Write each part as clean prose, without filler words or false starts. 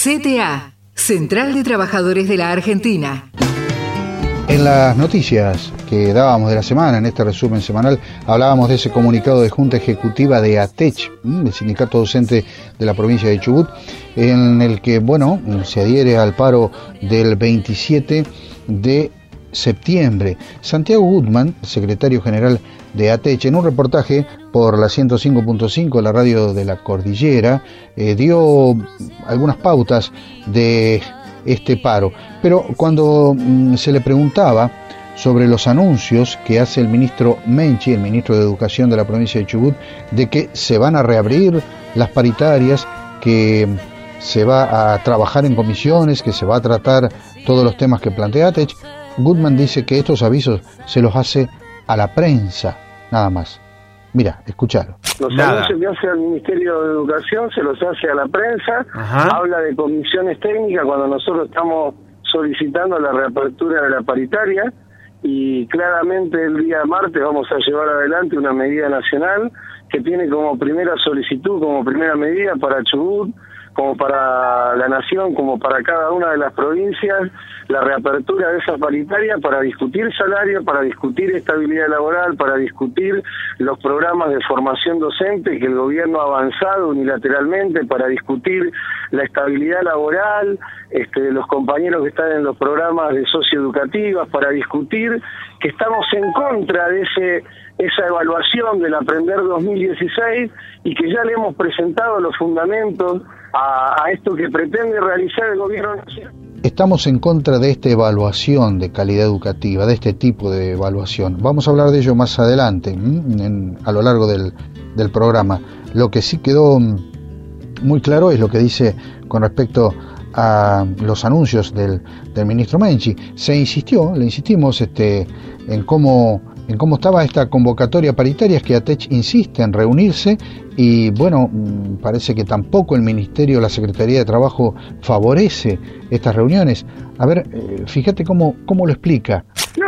CTA, Central de Trabajadores de la Argentina. En las noticias que dábamos de la semana, en este resumen semanal, hablábamos de ese comunicado de Junta Ejecutiva de ATECH, el sindicato docente de la provincia de Chubut, en el que, se adhiere al paro del 27 de septiembre. Santiago Gutman, secretario general de ATECH, en un reportaje por la 105.5, la radio de la Cordillera, dio algunas pautas de este paro, pero cuando se le preguntaba sobre los anuncios que hace el ministro Menchi, el ministro de Educación de la provincia de Chubut, de que se van a reabrir las paritarias, que se va a trabajar en comisiones, que se va a tratar todos los temas que plantea ATECH, Gutman dice que estos avisos se los hace a la prensa, nada más. Mira, escuchalo. Los anuncios que hace el Ministerio de Educación se los hace a la prensa. Ajá. Habla de comisiones técnicas cuando nosotros estamos solicitando la reapertura de la paritaria, y claramente el día martes vamos a llevar adelante una medida nacional que tiene como primera solicitud, como primera medida para Chubut, como para la nación, como para cada una de las provincias, la reapertura de esa paritaria para discutir salario, para discutir estabilidad laboral, para discutir los programas de formación docente que el gobierno ha avanzado unilateralmente, para discutir la estabilidad laboral de los compañeros que están en los programas de socioeducativas, para discutir que estamos en contra de esa evaluación del Aprender 2016 y que ya le hemos presentado los fundamentos a esto que pretende realizar el gobierno nacional. Estamos en contra de esta evaluación de calidad educativa, de este tipo de evaluación. Vamos a hablar de ello más adelante, a lo largo del programa. Lo que sí quedó muy claro es lo que dice con respecto a los anuncios del ministro Menchi. Le insistimos en cómo estaba esta convocatoria paritaria, es que ATECH insiste en reunirse y parece que tampoco el Ministerio, la Secretaría de Trabajo favorece estas reuniones. A ver, fíjate cómo lo explica.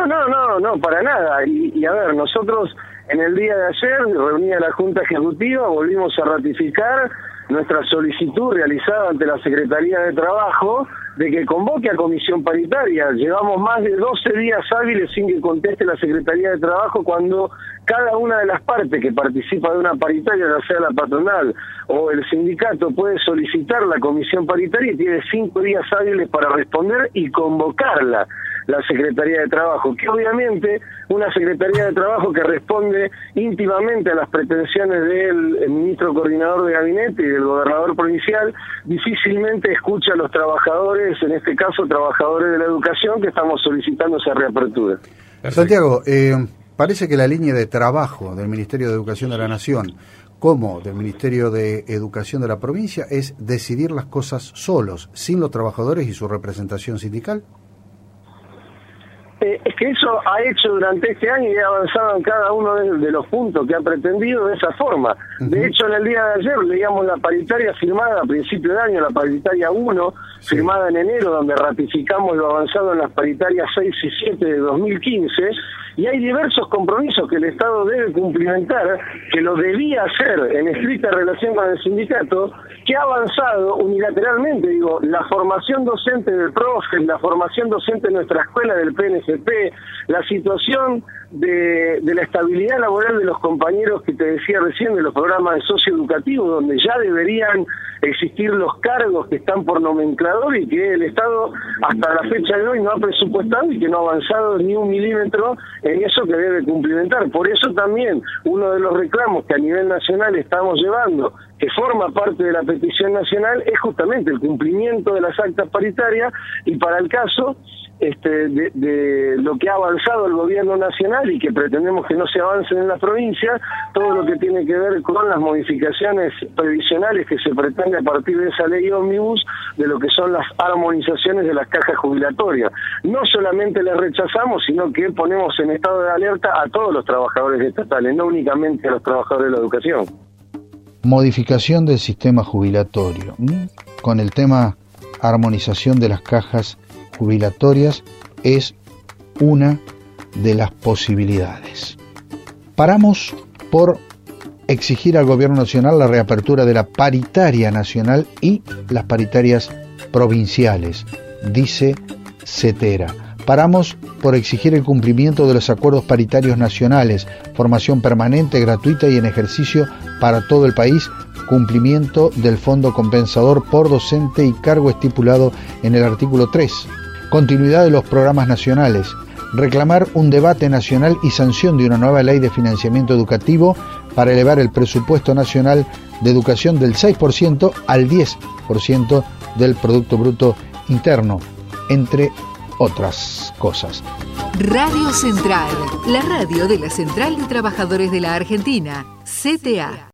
No, para nada. Y a ver, nosotros en el día de ayer, reunida la Junta Ejecutiva, volvimos a ratificar nuestra solicitud realizada ante la Secretaría de Trabajo de que convoque a comisión paritaria. Llevamos más de 12 días hábiles sin que conteste la Secretaría de Trabajo, cuando cada una de las partes que participa de una paritaria, ya sea la patronal o el sindicato, puede solicitar la comisión paritaria y tiene 5 días hábiles para responder y convocarla la Secretaría de Trabajo, que obviamente una Secretaría de Trabajo que responde íntimamente a las pretensiones del ministro coordinador de gabinete y del gobernador provincial, difícilmente escucha a los trabajadores, en este caso trabajadores de la educación, que estamos solicitando esa reapertura. Santiago, parece que la línea de trabajo del Ministerio de Educación de la Nación como del Ministerio de Educación de la provincia es decidir las cosas solos, sin los trabajadores y su representación sindical. Es que eso ha hecho durante este año y ha avanzado en cada uno de los puntos que ha pretendido de esa forma. De hecho, en el día de ayer leíamos la paritaria firmada a principio de año, la paritaria 1, firmada en enero, donde ratificamos lo avanzado en las paritarias 6 y 7 de 2015, y hay diversos compromisos que el Estado debe cumplimentar, que lo debía hacer en estricta relación con el sindicato, que ha avanzado unilateralmente. La formación docente del profe, la formación docente de nuestra escuela del PNGP, la situación de la estabilidad laboral de los compañeros que te decía recién de los programas de socioeducativos, donde ya deberían existir los cargos que están por nomenclador y que el Estado hasta la fecha de hoy no ha presupuestado y que no ha avanzado ni un milímetro en eso que debe cumplimentar. Por eso también uno de los reclamos que a nivel nacional estamos llevando, que forma parte de la petición nacional, es justamente el cumplimiento de las actas paritarias, y para el caso de lo que ha avanzado el gobierno nacional y que pretendemos que no se avancen en las provincias, todo lo que tiene que ver con las modificaciones previsionales que se pretende a partir de esa ley ómnibus, de lo que son las armonizaciones de las cajas jubilatorias. No solamente las rechazamos, sino que ponemos en estado de alerta a todos los trabajadores estatales, no únicamente a los trabajadores de la educación. Modificación del sistema jubilatorio, con el tema armonización de las cajas jubilatorias es una de las posibilidades. Paramos por exigir al gobierno nacional la reapertura de la paritaria nacional y las paritarias provinciales, dice Cetera. Paramos por exigir el cumplimiento de los acuerdos paritarios nacionales, formación permanente, gratuita y en ejercicio para todo el país, cumplimiento del fondo compensador por docente y cargo estipulado en el artículo 3, continuidad de los programas nacionales, reclamar un debate nacional y sanción de una nueva ley de financiamiento educativo para elevar el presupuesto nacional de educación del 6% al 10% del Producto Bruto Interno, entre otras cosas. Radio Central, la radio de la Central de Trabajadores de la Argentina, CTA.